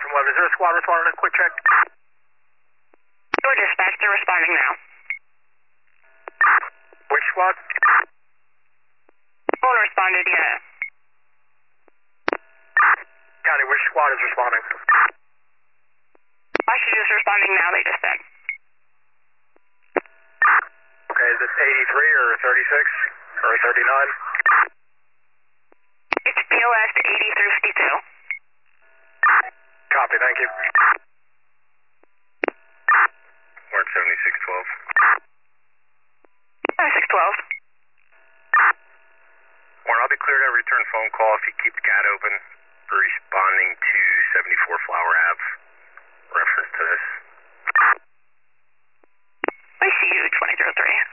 Is there a squad responding? A quick check. Your dispatch, they're responding now. Which squad? No one responded yet. County, which squad is responding? Washington is responding now, they just said. Okay, is it 83 or 36 or 39? It's POS 80 through 52. Copy, thank you. Mark 7612. 7612. Warren, I'll be cleared to return phone call if you keep the CAT open for responding to 74 Flower Ave. Reference to this. I see you, 2003.